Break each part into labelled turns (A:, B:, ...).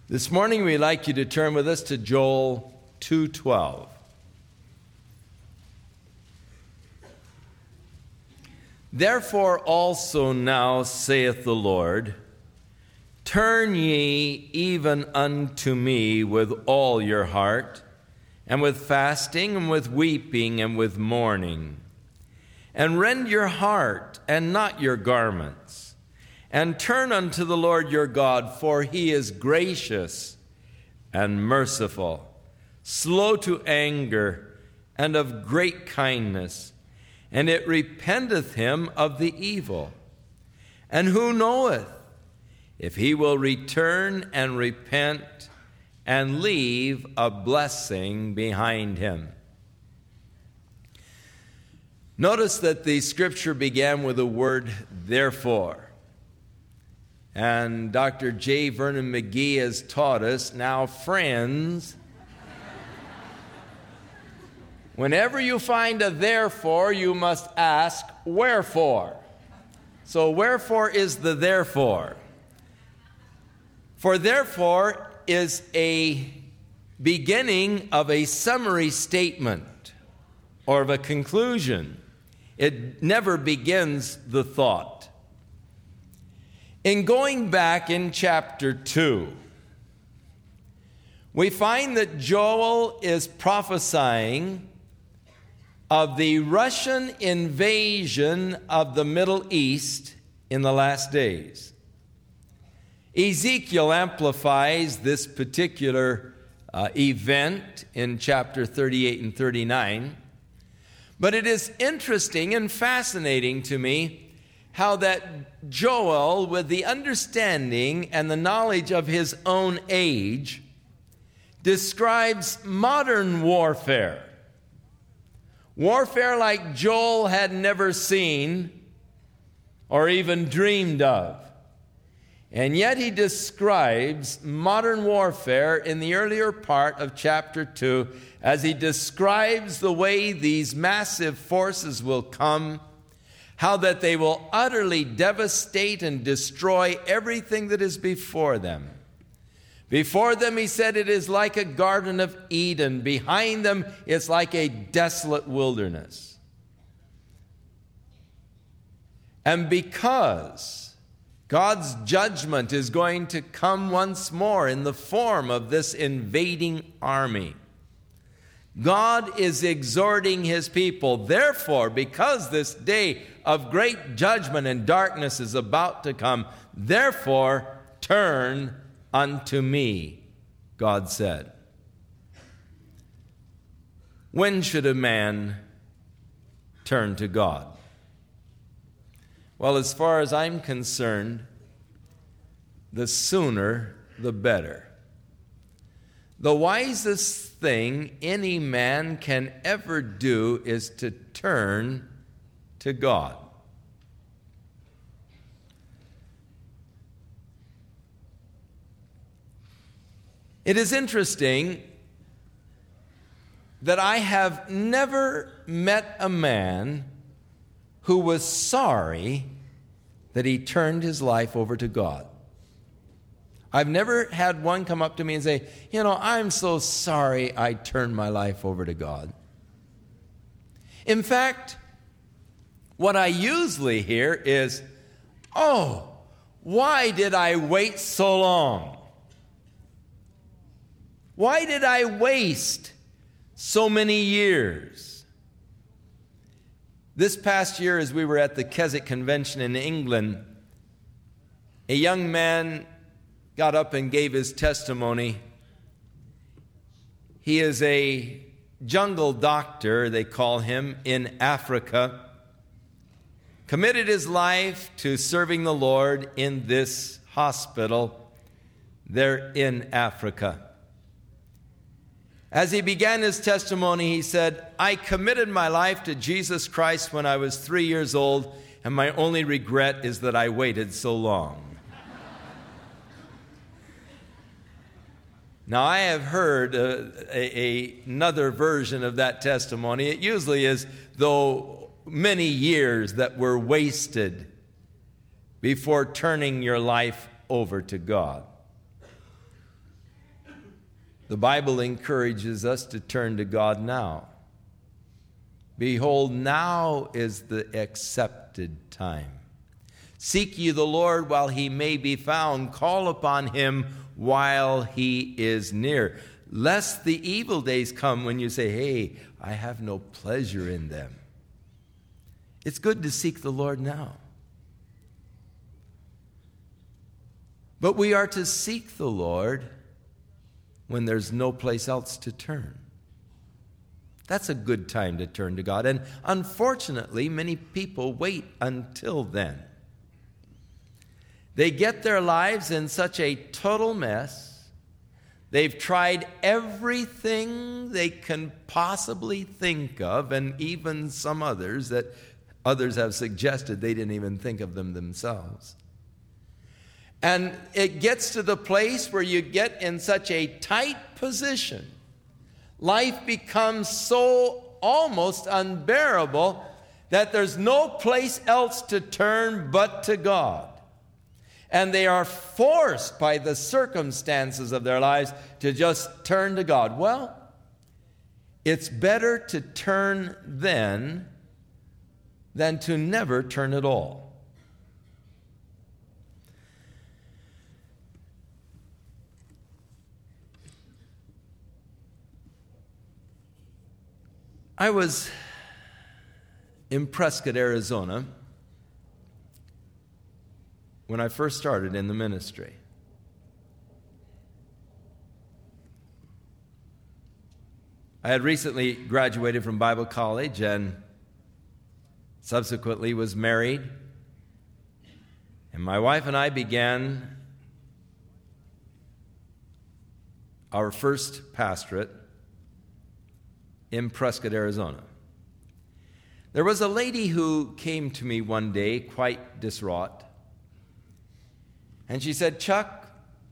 A: This morning we'd like you to turn with us to Joel 2:12. Therefore also now saith the Lord, turn ye even unto me with all your heart, and with fasting, and with weeping, and with mourning. And rend your heart, and not your garments. And turn unto the Lord your God, for he is gracious and merciful, slow to anger, and of great kindness. And it repenteth him of the evil. And who knoweth if he will return and repent and leave a blessing behind him? Notice that the scripture began with the word therefore. And Dr. J. Vernon McGee has taught us, now friends, whenever you find a therefore, you must ask wherefore. So wherefore is the therefore? For therefore is a beginning of a summary statement or of a conclusion. It never begins the thought. In going back in chapter 2, we find that Joel is prophesying of the Russian invasion of the Middle East in the last days. Ezekiel amplifies this particular event in chapter 38 and 39. But it is interesting and fascinating to me how that Joel, with the understanding and the knowledge of his own age, describes modern warfare. Warfare like Joel had never seen or even dreamed of. And yet he describes modern warfare in the earlier part of chapter 2 as he describes the way these massive forces will come, how that they will utterly devastate and destroy everything that is before them. Before them, he said, it is like a Garden of Eden. Behind them, it's like a desolate wilderness. And because God's judgment is going to come once more in the form of this invading army, God is exhorting his people, therefore, because this day of great judgment and darkness is about to come, therefore, turn unto me, God said. When should a man turn to God? Well, as far as I'm concerned, the sooner the better. The wisest thing any man can ever do is to turn to God. It is interesting that I have never met a man who was sorry that he turned his life over to God. I've never had one come up to me and say, I'm so sorry I turned my life over to God. In fact, what I usually hear is, why did I wait so long? Why did I waste so many years? This past year, as we were at the Keswick Convention in England, a young man got up and gave his testimony. He is a jungle doctor, they call him, in Africa. Committed his life to serving the Lord in this hospital there in Africa. As he began his testimony, he said, I committed my life to Jesus Christ when I was 3 years old, and my only regret is that I waited so long. Now, I have heard another version of that testimony. It usually is, though, many years that were wasted before turning your life over to God. The Bible encourages us to turn to God now. Behold, now is the accepted time. Seek ye the Lord while he may be found. Call upon him while he is near. Lest the evil days come when you say, hey, I have no pleasure in them. It's good to seek the Lord now. But we are to seek the Lord when there's no place else to turn. That's a good time to turn to God. And unfortunately, many people wait until then. They get their lives in such a total mess. They've tried everything they can possibly think of, and even some others that others have suggested they didn't even think of them themselves. And it gets to the place where you get in such a tight position. Life becomes so almost unbearable that there's no place else to turn but to God. And they are forced by the circumstances of their lives to just turn to God. Well, it's better to turn then than to never turn at all. I was in Prescott, Arizona, when I first started in the ministry. I had recently graduated from Bible college and subsequently was married. And my wife and I began our first pastorate in Prescott, Arizona. There was a lady who came to me one day quite distraught. And she said, Chuck,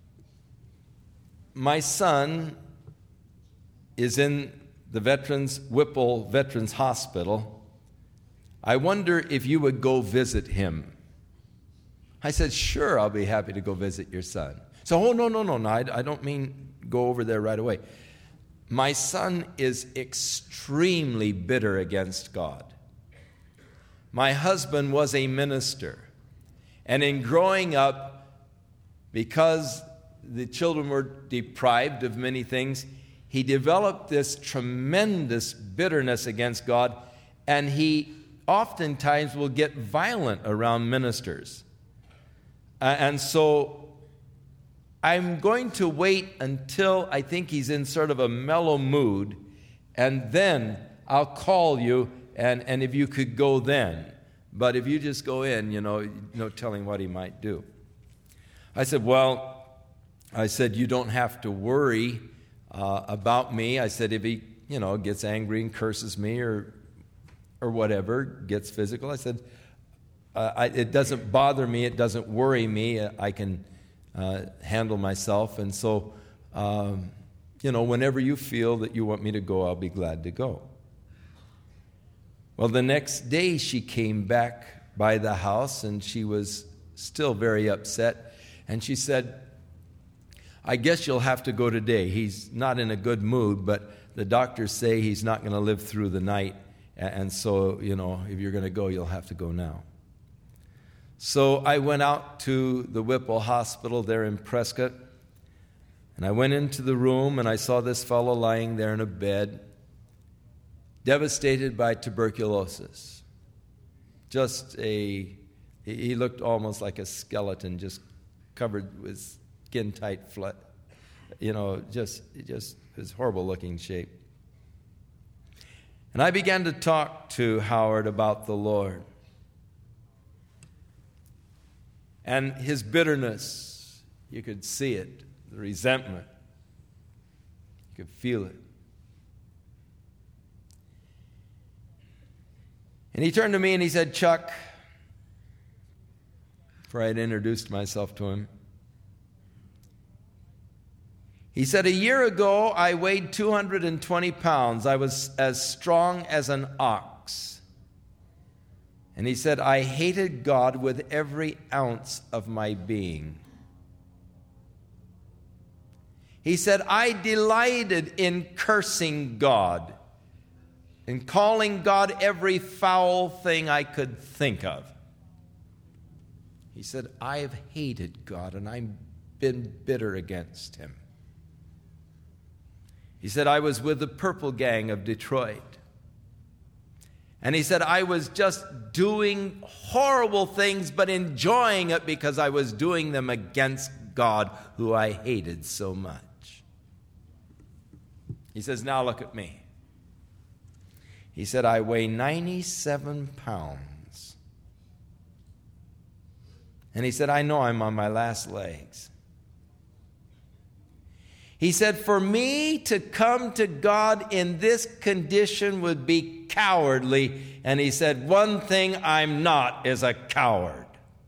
A: my son is in the Whipple Veterans Hospital. I wonder if you would go visit him. I said, sure, I'll be happy to go visit your son. So, no, I don't mean go over there right away. My son is extremely bitter against God. My husband was a minister, and in growing up, because the children were deprived of many things, he developed this tremendous bitterness against God, and he oftentimes will get violent around ministers. And so I'm going to wait until I think he's in sort of a mellow mood, and then I'll call you, and if you could go then. But if you just go in, no telling what he might do. I said, you don't have to worry about me. I said, if he, gets angry and curses me or whatever, gets physical, I said, it doesn't bother me. It doesn't worry me. I can handle myself. And so, whenever you feel that you want me to go, I'll be glad to go. Well, the next day she came back by the house, and she was still very upset. And she said, I guess you'll have to go today. He's not in a good mood, but the doctors say he's not going to live through the night. And so, if you're going to go, you'll have to go now. So I went out to the Whipple Hospital there in Prescott, and I went into the room, and I saw this fellow lying there in a bed, devastated by tuberculosis. He looked almost like a skeleton, just covered with skin-tight flesh. Just his horrible-looking shape. And I began to talk to Howard about the Lord. And his bitterness, you could see it, the resentment. You could feel it. And he turned to me and he said, Chuck, before I had introduced myself to him, he said, a year ago I weighed 220 pounds. I was as strong as an ox. And he said, I hated God with every ounce of my being. He said, I delighted in cursing God, in calling God every foul thing I could think of. He said, I have hated God and I've been bitter against him. He said, I was with the Purple Gang of Detroit. And he said, I was just doing horrible things, but enjoying it because I was doing them against God, who I hated so much. He says, now look at me. He said, I weigh 97 pounds. And he said, I know I'm on my last legs. He said, for me to come to God in this condition would be cowardly. And he said, one thing I'm not is a coward.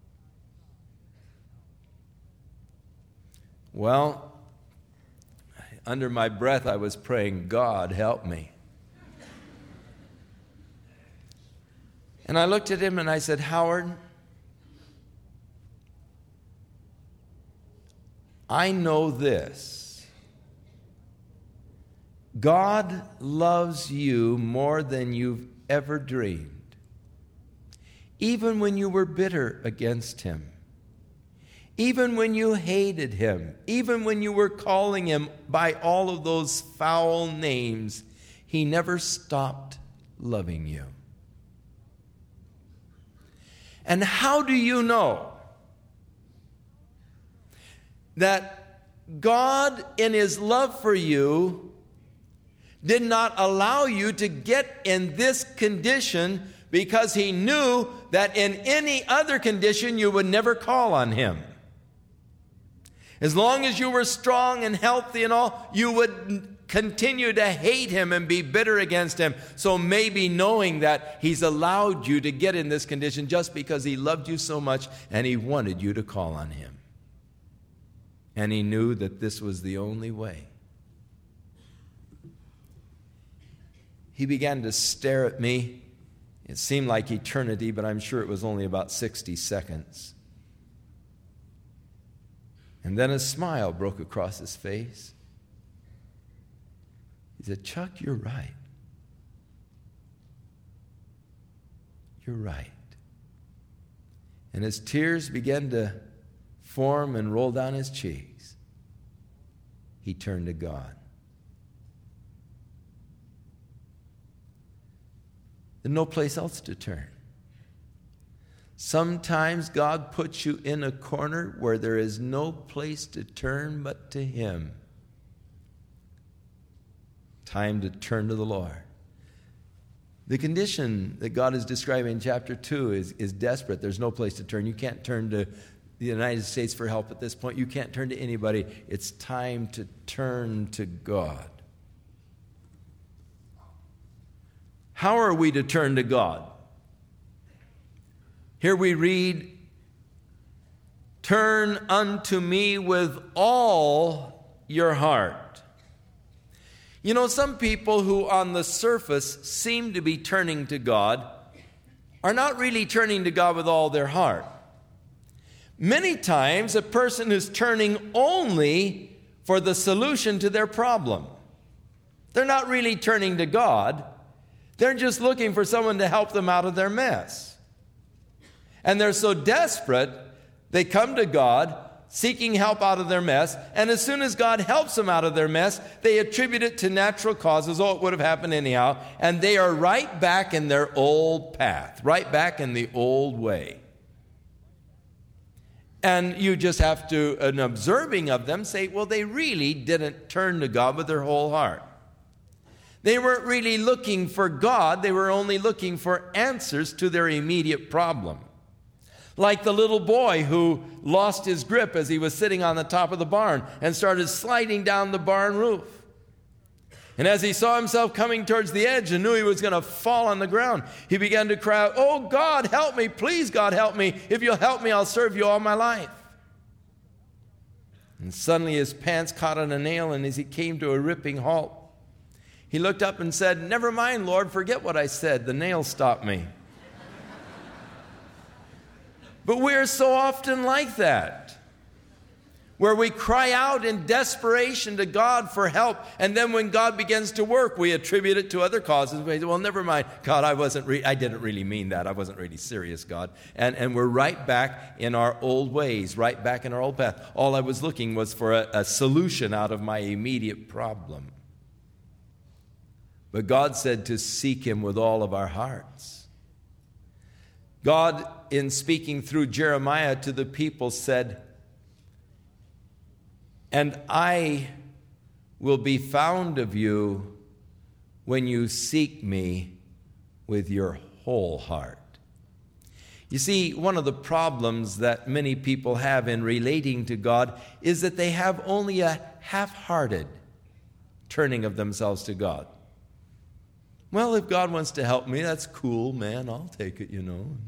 A: Well, under my breath, I was praying, God, help me. And I looked at him and I said, Howard, I know this. God loves you more than you've ever dreamed. Even when you were bitter against him. Even when you hated him, even when you were calling him by all of those foul names, he never stopped loving you. And how do you know that God, in his love for you, did not allow you to get in this condition because he knew that in any other condition you would never call on him? As long as you were strong and healthy and all, you would continue to hate him and be bitter against him. So maybe knowing that he's allowed you to get in this condition just because he loved you so much and he wanted you to call on him. And he knew that this was the only way. He began to stare at me. It seemed like eternity, but I'm sure it was only about 60 seconds. And then a smile broke across his face. He said, Chuck, you're right. You're right. And as tears began to form and roll down his cheeks, he turned to God. There's no place else to turn. Sometimes God puts you in a corner where there is no place to turn but to him. Time to turn to the Lord. The condition that God is describing in chapter 2 is desperate. There's no place to turn. You can't turn to the United States for help at this point. You can't turn to anybody. It's time to turn to God. How are we to turn to God? Here we read, turn unto me with all your heart. You know, some people who on the surface seem to be turning to God are not really turning to God with all their heart. Many times, a person is turning only for the solution to their problem. They're not really turning to God. They're just looking for someone to help them out of their mess. And they're so desperate, they come to God seeking help out of their mess. And as soon as God helps them out of their mess, they attribute it to natural causes. Oh, it would have happened anyhow. And they are right back in their old path, right back in the old way. And you just have to, in observing of them, say, well, they really didn't turn to God with their whole heart. They weren't really looking for God. They were only looking for answers to their immediate problem. Like the little boy who lost his grip as he was sitting on the top of the barn and started sliding down the barn roof. And as he saw himself coming towards the edge and knew he was going to fall on the ground, he began to cry out, oh, God, help me. Please, God, help me. If you'll help me, I'll serve you all my life. And suddenly his pants caught on a nail, and as he came to a ripping halt, he looked up and said, never mind, Lord, forget what I said. The nail stopped me. But we're so often like that. where we cry out in desperation to God for help, and then when God begins to work, we attribute it to other causes. We say, well, never mind, God, I didn't really mean that. I wasn't really serious, God. And we're right back in our old ways, right back in our old path. All I was looking was for a solution out of my immediate problem. But God said to seek Him with all of our hearts. God, in speaking through Jeremiah to the people, said, "And I will be found of you when you seek me with your whole heart." You see, one of the problems that many people have in relating to God is that they have only a half-hearted turning of themselves to God. Well, if God wants to help me, that's cool, man. I'll take it,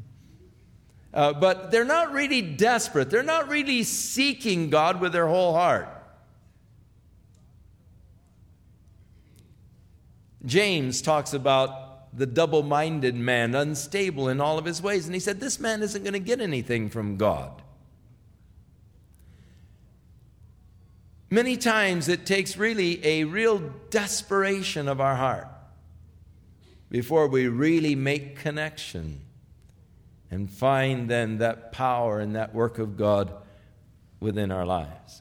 A: But they're not really desperate. They're not really seeking God with their whole heart. James talks about the double-minded man, unstable in all of his ways. And he said, this man isn't going to get anything from God. Many times it takes really a real desperation of our heart before we really make connection and find then that power and that work of God within our lives.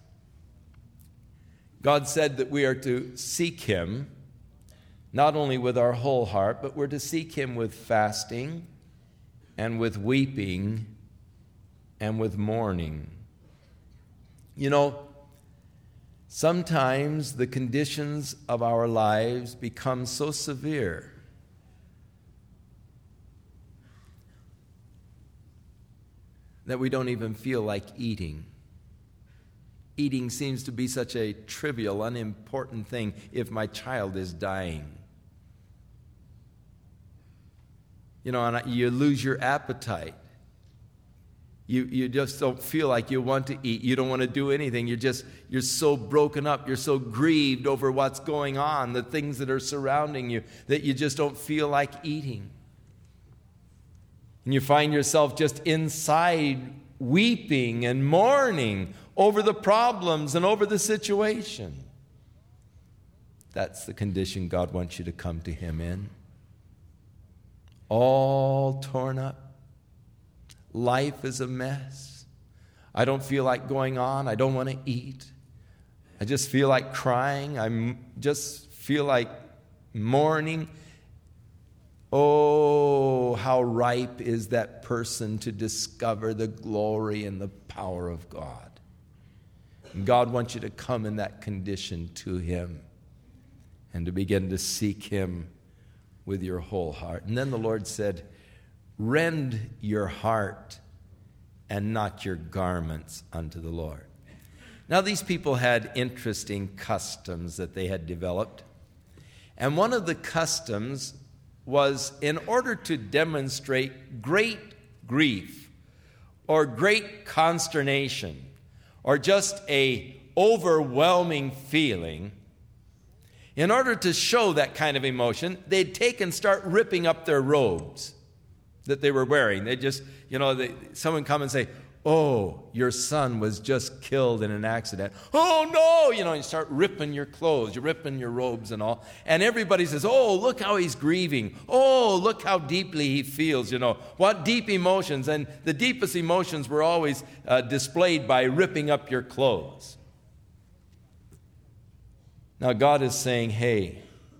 A: God said that we are to seek Him not only with our whole heart, but we're to seek Him with fasting and with weeping and with mourning. Sometimes the conditions of our lives become so severe that we don't even feel like eating. Eating seems to be such a trivial, unimportant thing if my child is dying. And you lose your appetite. You just don't feel like you want to eat. You don't want to do anything. You're so broken up. You're so grieved over what's going on, the things that are surrounding you, that you just don't feel like eating. And you find yourself just inside weeping and mourning over the problems and over the situation. That's the condition God wants you to come to Him in. All torn up. Life is a mess. I don't feel like going on. I don't want to eat. I just feel like crying. I just feel like mourning. Oh, how ripe is that person to discover the glory and the power of God. And God wants you to come in that condition to Him and to begin to seek Him with your whole heart. And then the Lord said, rend your heart and not your garments unto the Lord. Now, these people had interesting customs that they had developed. And one of the customs was, in order to demonstrate great grief or great consternation or just a overwhelming feeling, in order to show that kind of emotion, they'd take and start ripping up their robes that they were wearing. They just, someone come and say, oh, your son was just killed in an accident. Oh, no! You start ripping your clothes, you're ripping your robes and all. And everybody says, oh, look how he's grieving. Oh, look how deeply he feels, What deep emotions. And the deepest emotions were always displayed by ripping up your clothes. Now, God is saying, hey,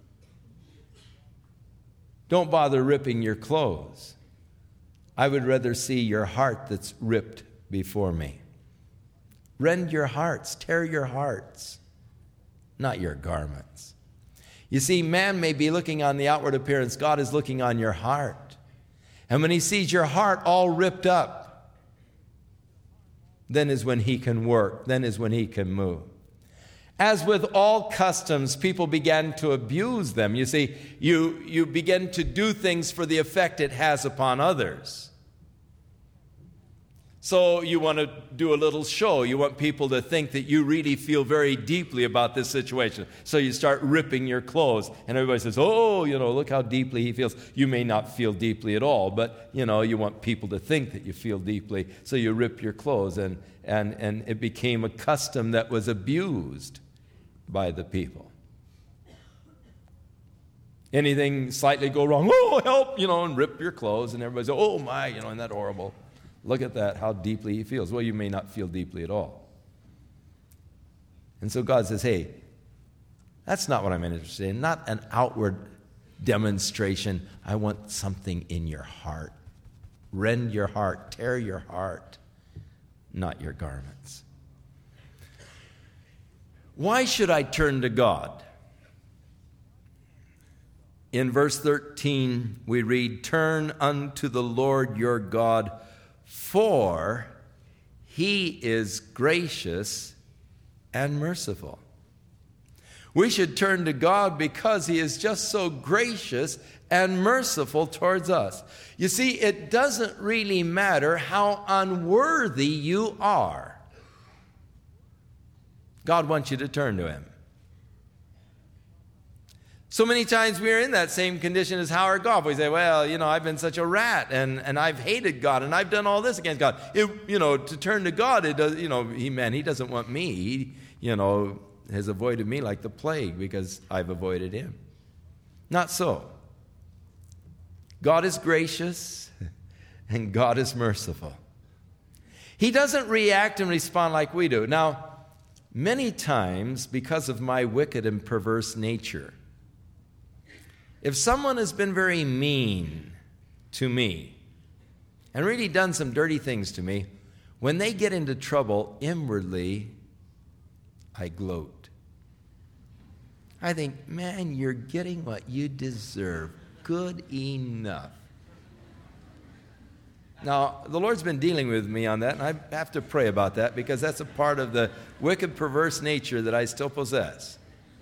A: don't bother ripping your clothes. I would rather see your heart that's ripped before me. Rend your hearts, tear your hearts, not your garments. You see, man may be looking on the outward appearance. God is looking on your heart. And when He sees your heart all ripped up, then is when He can work. Then is when He can move. As with all customs, people began to abuse them. You see, you begin to do things for the effect it has upon others. So you want to do a little show. You want people to think that you really feel very deeply about this situation. So you start ripping your clothes. And everybody says, oh, look how deeply he feels. You may not feel deeply at all, but, you want people to think that you feel deeply. So you rip your clothes. And it became a custom that was abused by the people. Anything slightly go wrong, oh, help, and rip your clothes. And everybody says, oh, my, isn't that horrible? Look at that, how deeply he feels. Well, you may not feel deeply at all. And so God says, hey, that's not what I'm interested in. Not an outward demonstration. I want something in your heart. Rend your heart, tear your heart, not your garments. Why should I turn to God? In verse 13, we read, turn unto the Lord your God, for he is gracious and merciful. We should turn to God because he is just so gracious and merciful towards us. You see, it doesn't really matter how unworthy you are. God wants you to turn to him. So many times we are in that same condition as Howard Goff. We say, well, I've been such a rat, and I've hated God, and I've done all this against God. To turn to God, it does, he doesn't want me. He, has avoided me like the plague because I've avoided him. Not so. God is gracious, and God is merciful. He doesn't react and respond like we do. Now, many times, because of my wicked and perverse nature, if someone has been very mean to me and really done some dirty things to me, when they get into trouble, inwardly, I gloat. I think, man, you're getting what you deserve. Good enough. Now, the Lord's been dealing with me on that, and I have to pray about that because that's a part of the wicked, perverse nature that I still possess.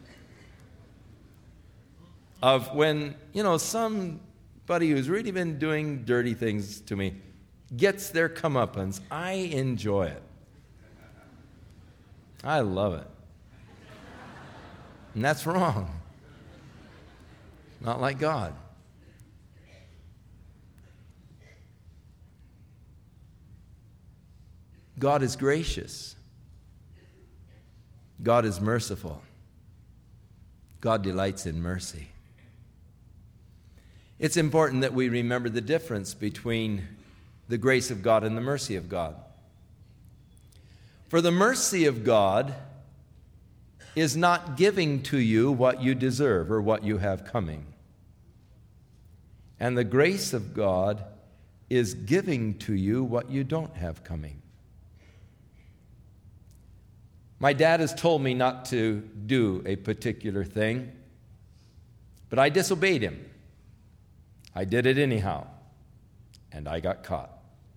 A: Of when, somebody who's really been doing dirty things to me gets their comeuppance, I enjoy it. I love it. And that's wrong. Not like God. God is gracious. God is merciful. God delights in mercy. It's important that we remember the difference between the grace of God and the mercy of God. For the mercy of God is not giving to you what you deserve or what you have coming. And the grace of God is giving to you what you don't have coming. My dad has told me not to do a particular thing, but I disobeyed him. I did it anyhow, and I got caught.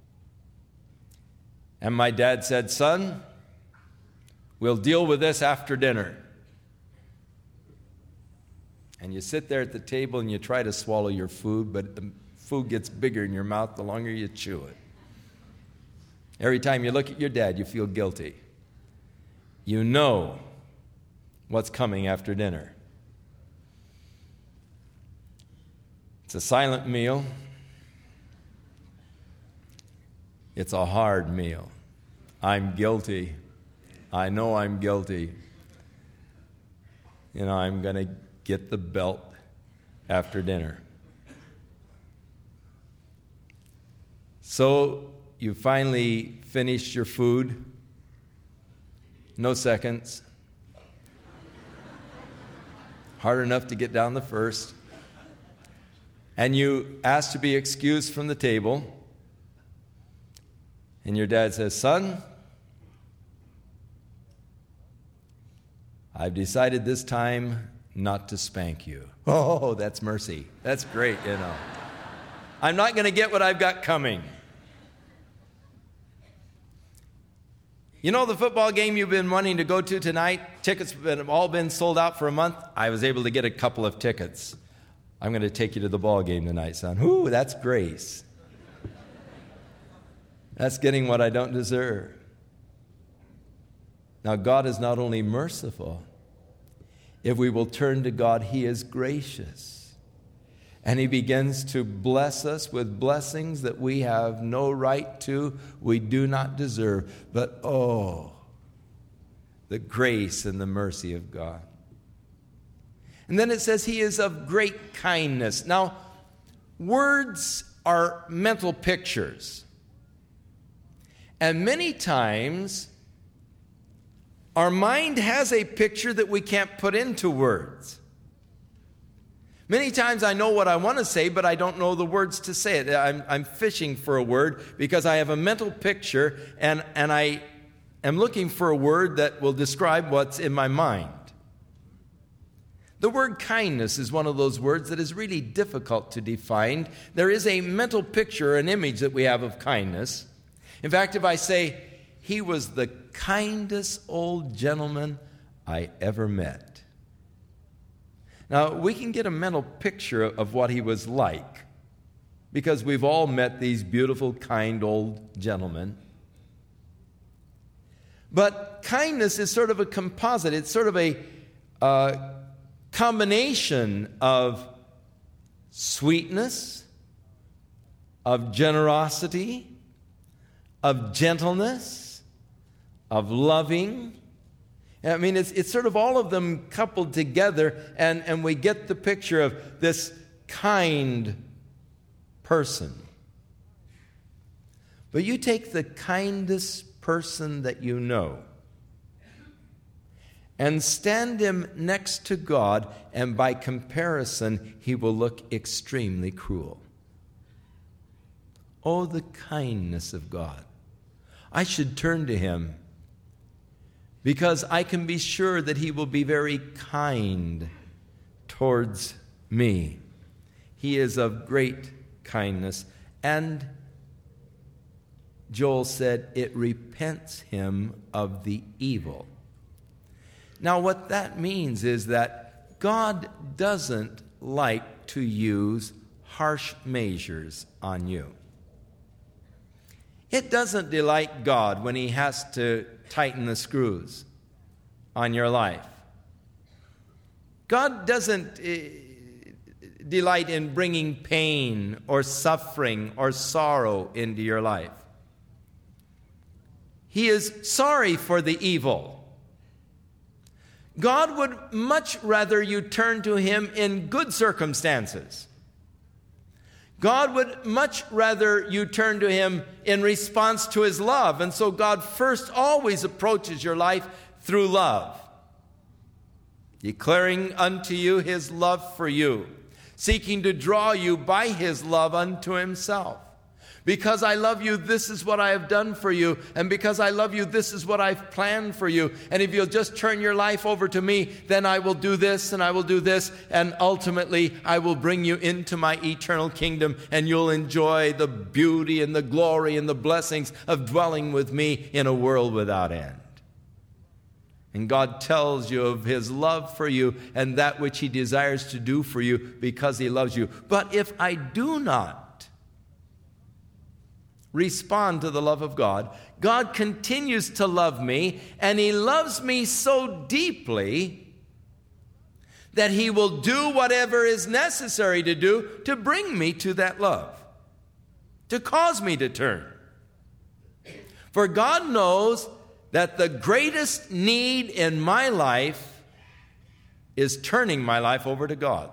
A: And my dad said, son, we'll deal with this after dinner. And you sit there at the table and you try to swallow your food, but the food gets bigger in your mouth the longer you chew it. Every time you look at your dad, you feel guilty. You know what's coming after dinner. It's a silent meal. It's a hard meal. I'm guilty. I know I'm guilty. I'm going to get the belt after dinner. So you finally finish your food. No seconds. Hard enough to get down the first. And you ask to be excused from the table. And your dad says, son, I've decided this time not to spank you. Oh, that's mercy. That's great, I'm not going to get what I've got coming. The football game you've been wanting to go to tonight, tickets have all been sold out for a month. I was able to get a couple of tickets. I'm going to take you to the ball game tonight, son. Ooh, that's grace. That's getting what I don't deserve. Now, God is not only merciful. If we will turn to God, He is gracious. And He begins to bless us with blessings that we have no right to, we do not deserve. But oh, the grace and the mercy of God. And then it says He is of great kindness. Now, words are mental pictures. And many times, our mind has a picture that we can't put into words. Many times I know what I want to say, but I don't know the words to say it. I'm fishing for a word because I have a mental picture, and I am looking for a word that will describe what's in my mind. The word kindness is one of those words that is really difficult to define. There is a mental picture, an image that we have of kindness. In fact, if I say, he was the kindest old gentleman I ever met. Now, we can get a mental picture of what he was like because we've all met these beautiful, kind old gentlemen. But kindness is sort of a composite. It's sort of a combination of sweetness, of generosity, of gentleness, of loving. I mean, it's sort of all of them coupled together, and we get the picture of this kind person. But you take the kindest person that you know and stand him next to God, and by comparison, he will look extremely cruel. Oh, the kindness of God. I should turn to him because I can be sure that he will be very kind towards me. He is of great kindness. And Joel said, it repents him of the evil. Now, what that means is that God doesn't like to use harsh measures on you. It doesn't delight God when he has to tighten the screws on your life. God doesn't delight in bringing pain or suffering or sorrow into your life. He is sorry for the evil. God would much rather you turn to him in good circumstances. God would much rather you turn to him in response to his love. And so God first always approaches your life through love, declaring unto you his love for you, seeking to draw you by his love unto himself. Because I love you, this is what I have done for you. And because I love you, this is what I've planned for you. And if you'll just turn your life over to me, then I will do this and I will do this. And ultimately, I will bring you into my eternal kingdom. And you'll enjoy the beauty and the glory and the blessings of dwelling with me in a world without end. And God tells you of his love for you and that which he desires to do for you because he loves you. But if I do not respond to the love of God, God continues to love me, and he loves me so deeply that he will do whatever is necessary to do to bring me to that love, to cause me to turn. For God knows that the greatest need in my life is turning my life over to God.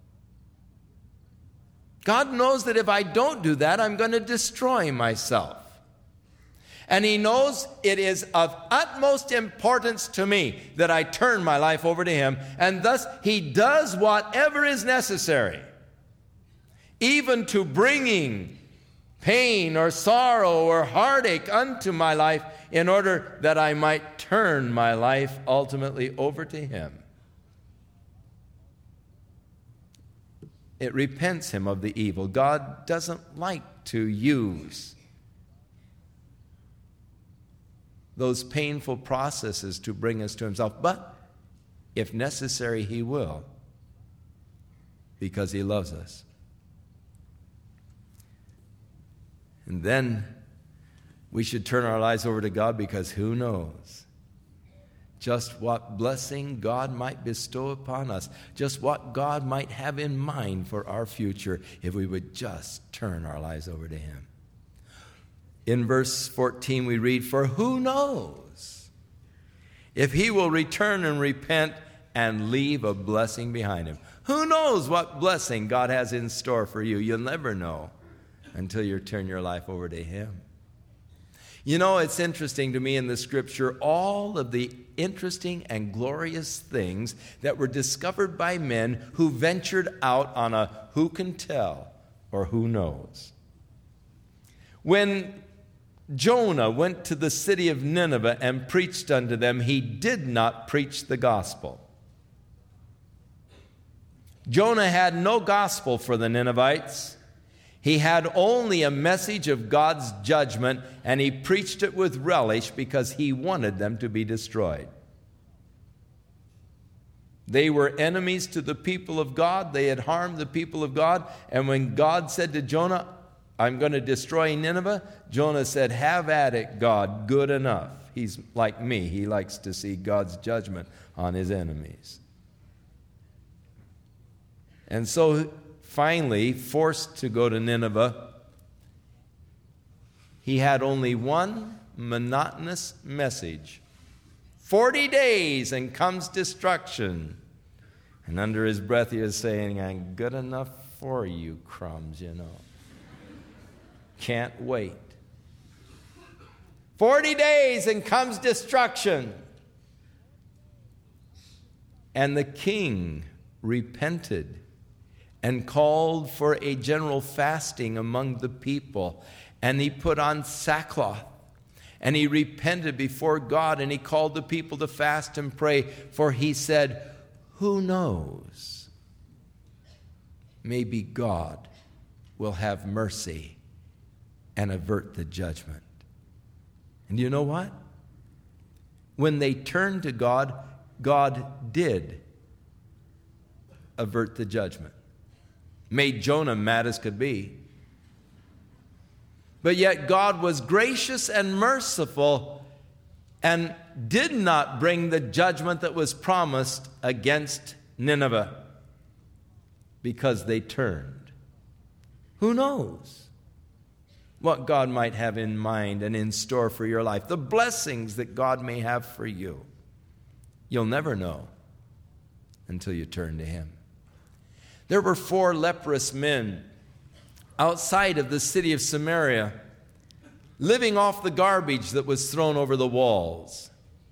A: God knows that if I don't do that, I'm going to destroy myself. And he knows it is of utmost importance to me that I turn my life over to him. And thus, he does whatever is necessary, even to bringing pain or sorrow or heartache unto my life in order that I might turn my life ultimately over to him. It repents him of the evil. God doesn't like to use those painful processes to bring us to himself. But if necessary, he will, because he loves us. And then We should turn our lives over to God, because who knows just what blessing God might bestow upon us, just what God might have in mind for our future if we would just turn our lives over to Him. In verse 14 we read, "For who knows if he will return and repent and leave a blessing behind him?" Who knows what blessing God has in store for you? You'll never know until you turn your life over to Him. You know, it's interesting to me in the Scripture, all of the interesting and glorious things that were discovered by men who ventured out on a who can tell or who knows. When Jonah went to the city of Nineveh and preached unto them, he did not preach the gospel. Jonah had no gospel for the Ninevites. He had only a message of God's judgment, and he preached it with relish because he wanted them to be destroyed. They were enemies to the people of God. They had harmed the people of God. And when God said to Jonah, "I'm going to destroy Nineveh," Jonah said, "Have at it, God, good enough." He's like me. He likes to see God's judgment on his enemies. And so finally, forced to go to Nineveh, he had only one monotonous message. 40 days and comes destruction. And under his breath he was saying, "I'm good enough for you, crumbs, you know. Can't wait. 40 days and comes destruction." And the king repented and called for a general fasting among the people. And he put on sackcloth. And he repented before God. And he called the people to fast and pray. For he said, "Who knows? Maybe God will have mercy and avert the judgment." And you know what? When they turned to God, God did avert the judgment. Made Jonah mad as could be. But yet God was gracious and merciful and did not bring the judgment that was promised against Nineveh because they turned. Who knows what God might have in mind and in store for your life, the blessings that God may have for you. You'll never know until you turn to Him. There were 4 leprous men outside of the city of Samaria, living off the garbage that was thrown over the walls.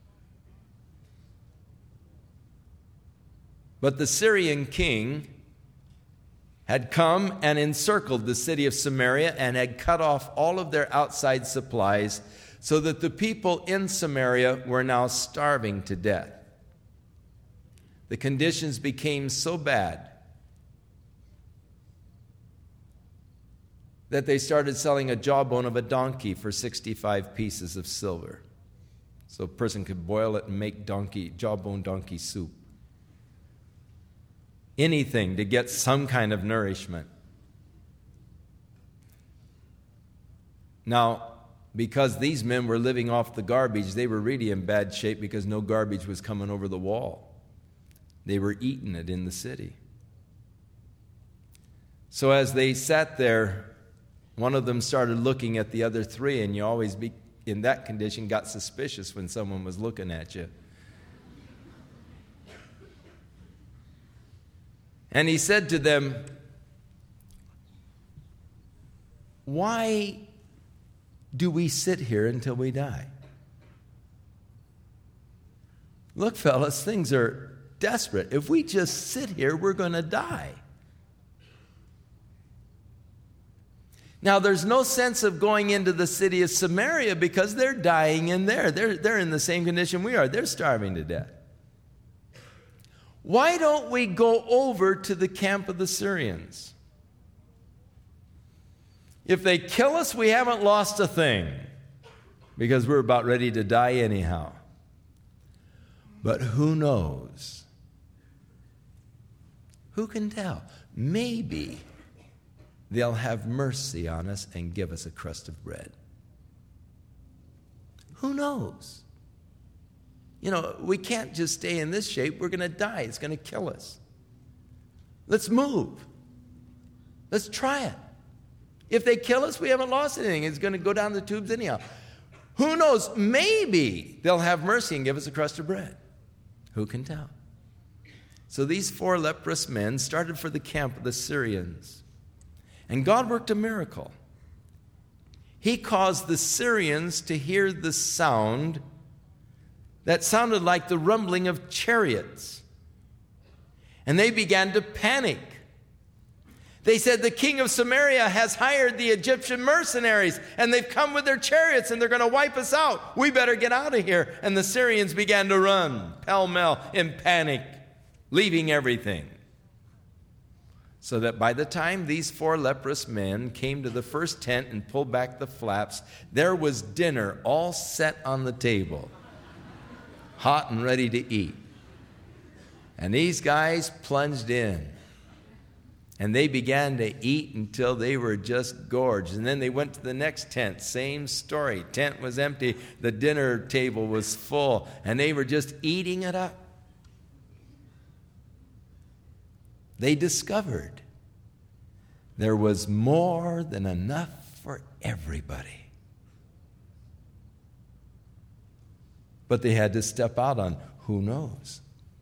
A: But the Syrian king had come and encircled the city of Samaria and had cut off all of their outside supplies, so that the people in Samaria were now starving to death. The conditions became so bad that they started selling a jawbone of a donkey for 65 pieces of silver. So a person could boil it and make jawbone donkey soup. Anything to get some kind of nourishment. Now, because these men were living off the garbage, they were really in bad shape because no garbage was coming over the wall. They were eating it in the city. So as they sat there, one of them started looking at the other 3, and you always be in that condition got suspicious when someone was looking at you. And he said to them, "Why do we sit here until we die? Look, fellas, things are desperate. If we just sit here, we're going to die." Now, there's no sense of going into the city of Samaria because they're dying in there. They're in the same condition we are. They're starving to death. Why don't we go over to the camp of the Syrians? If they kill us, we haven't lost a thing because we're about ready to die anyhow. But who knows? Who can tell? Maybe they'll have mercy on us and give us a crust of bread. Who knows? We can't just stay in this shape. We're going to die. It's going to kill us. Let's move. Let's try it. If they kill us, we haven't lost anything. It's going to go down the tubes anyhow. Who knows? Maybe they'll have mercy and give us a crust of bread. Who can tell? So these 4 leprous men started for the camp of the Syrians. And God worked a miracle. He caused the Syrians to hear the sound that sounded like the rumbling of chariots. And they began to panic. They said, the king of Samaria has hired the Egyptian mercenaries, and they've come with their chariots, and they're going to wipe us out. We better get out of here. And the Syrians began to run, pell-mell, in panic, leaving everything. So that by the time these 4 leprous men came to the first tent and pulled back the flaps, there was dinner all set on the table, hot and ready to eat. And these guys plunged in. And they began to eat until they were just gorged. And then they went to the next tent. Same story. Tent was empty. The dinner table was full. And they were just eating it up. They discovered there was more than enough for everybody. But they had to step out on who knows.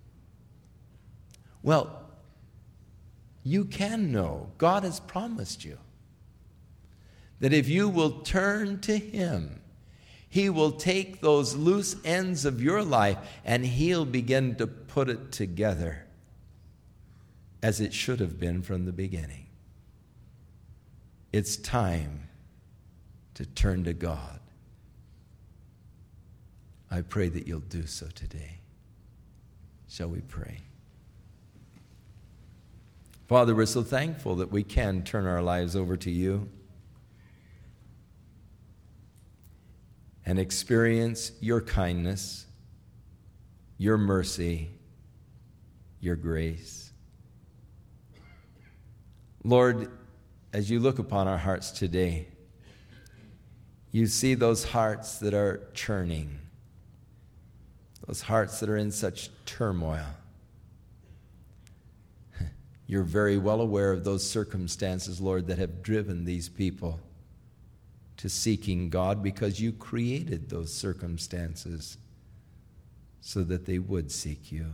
A: Well, you can know. God has promised you that if you will turn to Him, He will take those loose ends of your life and He'll begin to put it together as it should have been from the beginning. It's time to turn to God. I pray that you'll do so today. Shall we pray? Father, we're so thankful that we can turn our lives over to you and experience your kindness, your mercy, your grace. Lord, as you look upon our hearts today, you see those hearts that are churning, those hearts that are in such turmoil. You're very well aware of those circumstances, Lord, that have driven these people to seeking God, because you created those circumstances so that they would seek you.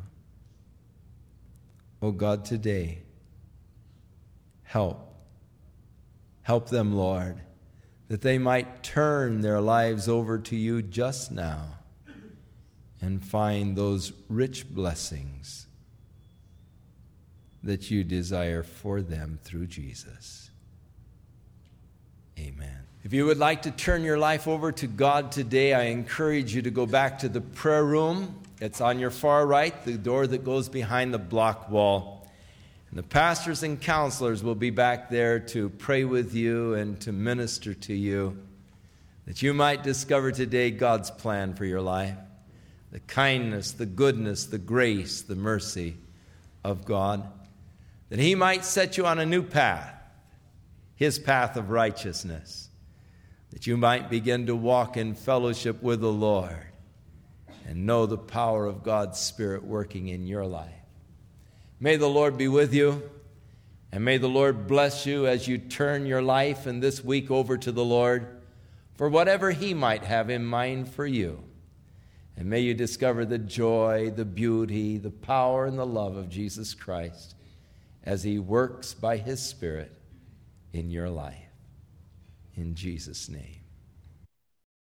A: Oh God, today, help them, Lord, that they might turn their lives over to you just now and find those rich blessings that you desire for them through Jesus. Amen. If you would like to turn your life over to God today, I encourage you to go back to the prayer room. It's on your far right, the door that goes behind the block wall. And the pastors and counselors will be back there to pray with you and to minister to you, that you might discover today God's plan for your life, the kindness, the goodness, the grace, the mercy of God, that He might set you on a new path, His path of righteousness, that you might begin to walk in fellowship with the Lord and know the power of God's Spirit working in your life. May the Lord be with you, and may the Lord bless you as you turn your life and this week over to the Lord for whatever He might have in mind for you. And may you discover the joy, the beauty, the power, and the love of Jesus Christ as He works by His Spirit in your life. In Jesus' name.